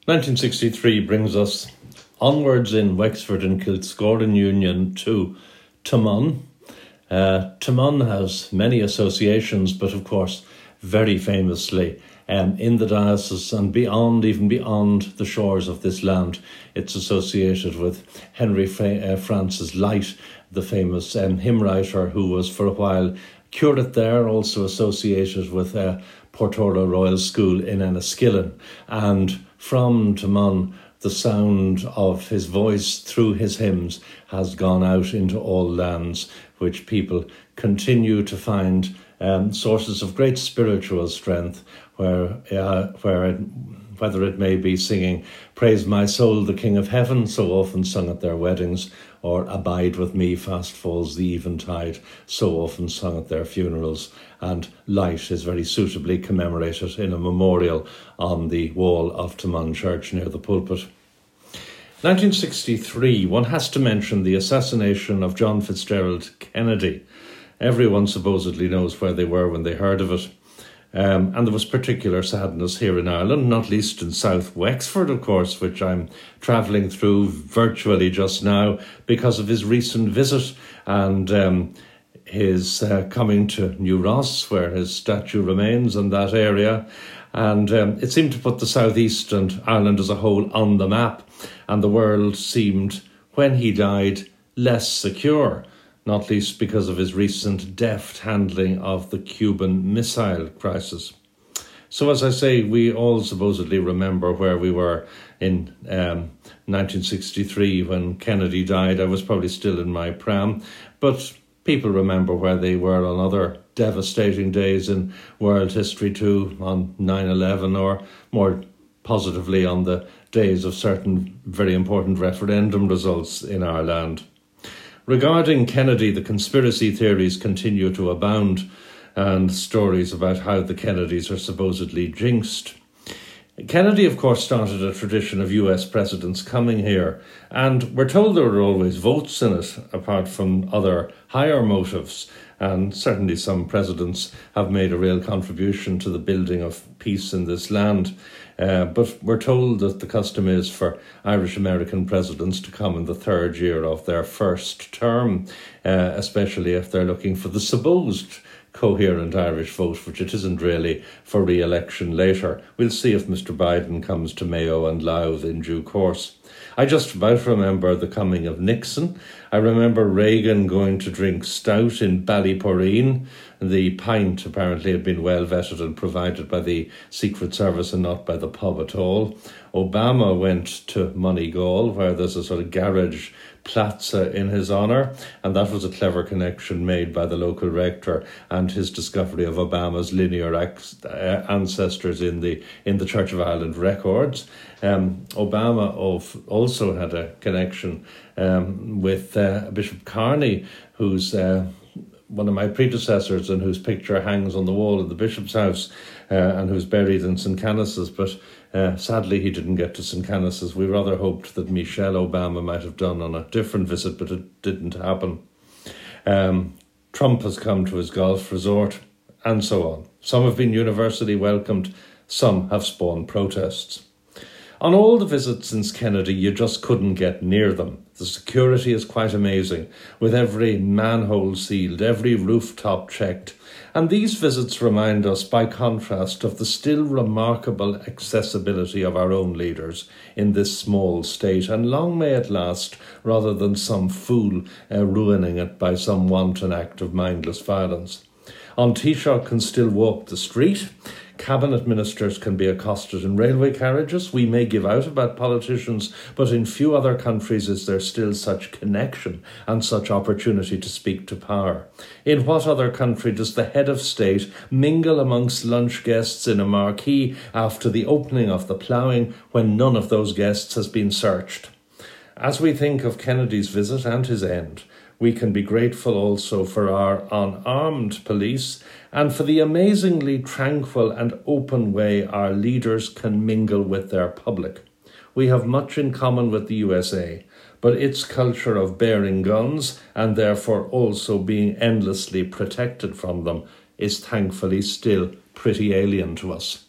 1963 brings us onwards in Wexford and Kilscoran Union to Taghmon. Taghmon has many associations, but of course, very famously, in the diocese and beyond, even beyond the shores of this land, it's associated with Henry Francis Lyte, the famous hymn writer who was for a while curate there, also associated with Portora Royal School in Enniskillen. And from Taghmon, the sound of his voice through his hymns has gone out into all lands, which people continue to find sources of great spiritual strength, whether it may be singing "Praise my soul, the King of Heaven," so often sung at their weddings, or "Abide with me, fast falls the eventide," so often sung at their funerals. And Lyte is very suitably commemorated in a memorial on the wall of Taghmon Church near the pulpit. 1963, one has to mention the assassination of John Fitzgerald Kennedy. Everyone supposedly knows where they were when they heard of it. And there was particular sadness here in Ireland, not least in South Wexford, of course, which I'm travelling through virtually just now because of his recent visit and his coming to New Ross, where his statue remains in that area. And it seemed to put the southeast and Ireland as a whole on the map. And the world seemed, when he died, less secure, not least because of his recent deft handling of the Cuban Missile Crisis. So as I say, we all supposedly remember where we were in 1963 when Kennedy died. I was probably still in my pram, but people remember where they were on other devastating days in world history too, on 9/11, or more positively on the days of certain very important referendum results in our land. Regarding Kennedy, the conspiracy theories continue to abound, and stories about how the Kennedys are supposedly jinxed. Kennedy, of course, started a tradition of US presidents coming here, and we're told there were always votes in it, apart from other higher motives. And certainly some presidents have made a real contribution to the building of peace in this land. But we're told that the custom is for Irish-American presidents to come in the third year of their first term, especially if they're looking for the supposed coherent Irish vote, which it isn't really, for re-election later. We'll see if Mr. Biden comes to Mayo and Louth in due course. I just about remember the coming of Nixon. I remember Reagan going to drink stout in Ballyporeen. The pint apparently had been well vetted and provided by the Secret Service and not by the pub at all. Obama went to Moneygall, where there's a sort of garage plaza in his honour, and that was a clever connection made by the local rector and his discovery of Obama's linear ancestors in the Church of Ireland records. Obama also had a connection with Bishop Carney, who's one of my predecessors and whose picture hangs on the wall of the Bishop's house and who's buried in St. Canice's, but sadly he didn't get to St. Canice's. We rather hoped that Michelle Obama might have done on a different visit, but it didn't happen. Trump has come to his golf resort, and so on. Some have been universally welcomed, some have spawned protests. On all the visits since Kennedy, you just couldn't get near them. The security is quite amazing, with every manhole sealed, every rooftop checked. And these visits remind us, by contrast, of the still remarkable accessibility of our own leaders in this small state, and long may it last, rather than some fool ruining it by some wanton act of mindless violence. An Taoiseach can still walk the street. Cabinet ministers can be accosted in railway carriages. We may give out about politicians, but in few other countries is there still such connection and such opportunity to speak to power. In what other country does the head of state mingle amongst lunch guests in a marquee after the opening of the ploughing, when none of those guests has been searched? As we think of Kennedy's visit and his end, we can be grateful also for our unarmed police and for the amazingly tranquil and open way our leaders can mingle with their public. We have much in common with the USA, but its culture of bearing guns and therefore also being endlessly protected from them is thankfully still pretty alien to us.